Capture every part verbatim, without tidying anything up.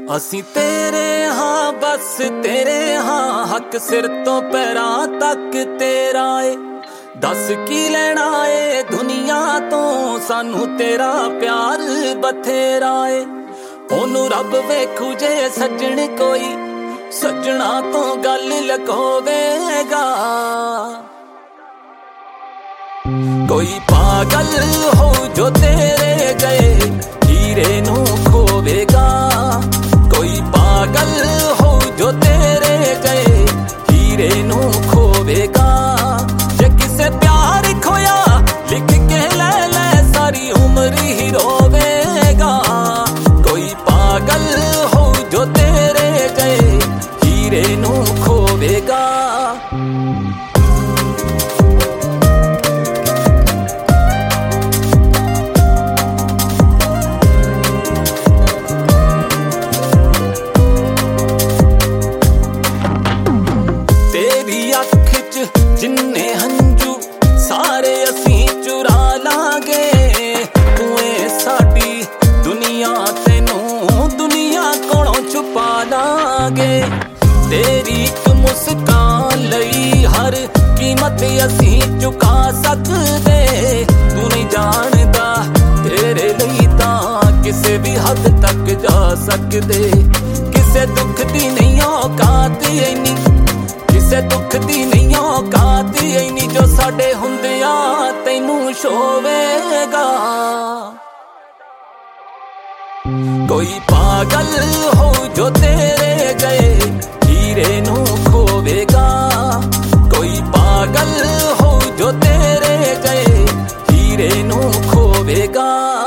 ਅਸੀਂ ਤੇਰੇ ਹਾਂ ਬਸ ਤੇਰੇ ਹਾਂ, ਹੱਕ ਸਿਰ ਤੋਂ ਪੈਰਾਂ ਤੱਕ ਤੇਰਾ ਏ। ਦੱਸ ਕੀ ਲੈਣਾ ਏ ਦੁਨੀਆ ਤੋਂ, ਸਾਨੂੰ ਤੇਰਾ ਪਿਆਰ ਬਥੇਰਾ ਏ। ਉਹਨੂੰ ਰੱਬ ਵੇਖੂ ਜੇ ਸੱਜਣ ਕੋਈ, ਸੱਜਣਾ ਤੋਂ ਗੱਲ ਲਕੋਵੇਗਾ। ਕੋਈ ਪਾਗਲ ਹੋ ਜੋ ਤੇਰੇ ਗਏ ਹੀਰੇ ਨੂੰ ਖੋਵੇਗਾ। ਕੋਈ ਪਾਗਲ ਹੋ ਜੋ ਤੇਰੇ ਗਏ ਹੀਰੇ ਨੂੰ ਖੋਵੇਗਾ। ਜੇ ਕਿਸੇ ਪਿਆਰ ਖੋਇਆ ਲਿਖ ਕੇ ਲੈ ਲੈ ਸਾਰੀ ਉਮਰ ਹੀ ਰੋਵੇਗਾ। ਕੋਈ ਪਾਗਲ ਹੋ ਜੋ ਤੇਰੇ ਗਏ ਹੀਰੇ ਨੂੰ ਖੋਵੇਗਾ। ਜਿੰਨੇ ਹੰਝੂ ਸਾਰੇ ਅਸੀਂ ਚੁਰਾ ਲਾਂਗੇ, ਤੂੰ ਏ ਸਾਡੀ ਦੁਨੀਆ ਤੈਨੂੰ ਦੁਨੀਆ ਕੋਲੋਂ ਛੁਪਾ ਲਾਂਗੇ। ਤੇਰੀ ਇੱਕ ਮੁਸਕਾਨ ਲਈ ਹਰ ਕੀਮਤ ਅਸੀਂ ਚੁਕਾ ਸਕਦੇ। ਤੂੰ ਨਹੀਂ ਜਾਣਦਾ ਤੇਰੇ ਲਈ ਤਾਂ ਕਿਸੇ ਵੀ ਹੱਦ ਤੱਕ ਜਾ ਸਕਦੇ। ਕਿਸੇ ਦੁੱਖ ਦੀ ਨਹੀਂ ਔਕਾਤ ਇੰਨੀ, ਕਿਸੇ ਦੁੱਖ ਦੀ ਨਹੀਂ ਔਕਾਤ ਇੰਨੀ ਜੋ ਸਾਡੇ ਹੁੰਦਿਆਂ ਤੈਨੂੰ ਛੋਵੇਗਾ। ਕੋਈ ਪਾਗਲ ਹੋ ਜੋ ਤੇਰੇ ਗਏ ਹੀਰੇ ਨੂੰ ਖੋਵੇਗਾ। ਕੋਈ ਪਾਗਲ ਹੋ ਜੋ ਤੇਰੇ ਗਏ ਹੀਰੇ ਨੂੰ ਖੋਵੇਗਾ।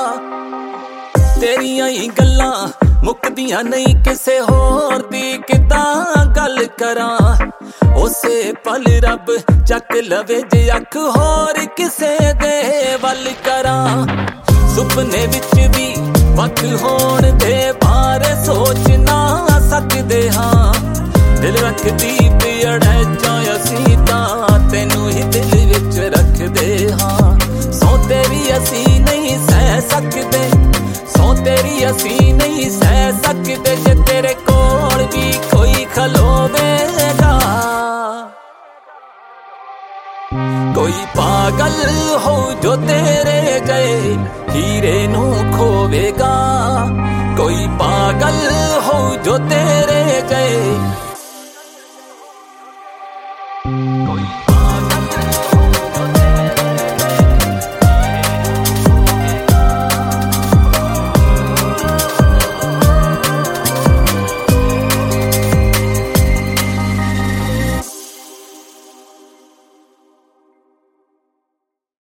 ਤੇਰੀਆਂ ਹੀ ਗੱਲਾਂ ਮੁੱਕਦੀਆਂ ਨਹੀਂ, ਕਿਸੇ ਹੋਰ ਦੀ ਕਿੱਦਾਂ ਗੱਲ ਕਰਾਂ। ਉਸੇ ਪਲ ਰੱਬ ਚੱਕ ਲਵੇ ਜੇ ਅੱਖ ਹੋਰ ਕਿਸੇ ਦੇ ਵੱਲ ਕਰਾਂ। ਸੁਪਨੇ ਵਿੱਚ ਵੀ ਵੱਖ ਹੋਣ ਦੇ ਬਾਰੇ ਸੋਚ ਨਾ ਸਕਦੇ ਹਾਂ। ਦਿਲ ਰੱਖਦੀ ਪੀੜੈ ਜਾਂ ਅਸੀਂ ਤਾਂ ਤੈਨੂੰ ਹੀ ਦਿਲ ਵਿੱਚ ਰੱਖਦੇ ਹਾਂ। ਸੌ ਤੇਰੀ ਅਸੀਂ ਨਹੀਂ ਸਹਿ ਸਕਦੇ, ਸੌ ਤੇਰੀ ਅਸੀਂ ਨਹੀਂ ਸਹਿ ਸਕਦੇ। ਜੇ ਤੇਰੇ ਕੋਲ ਵੀ ਕੋਈ ਖਲੋਵੇਗਾ। ਕੋਈ ਪਾਗਲ ਹੋ ਜੋ ਤੇਰੇ ਗਏ ਹੀਰੇ ਨੂੰ ਖੋਵੇਗਾ। ਕੋਈ ਪਾਗਲ ਹੋ ਜੋ ਤੇਰੇ ਗਏ